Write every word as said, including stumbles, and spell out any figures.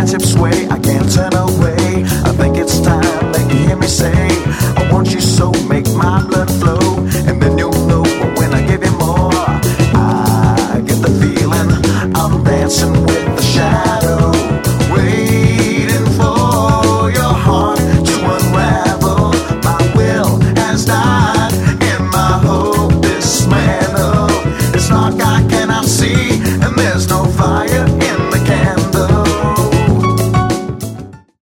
fingertip sway, I can't turn away. I think it's time that you hear me say, I want you so, make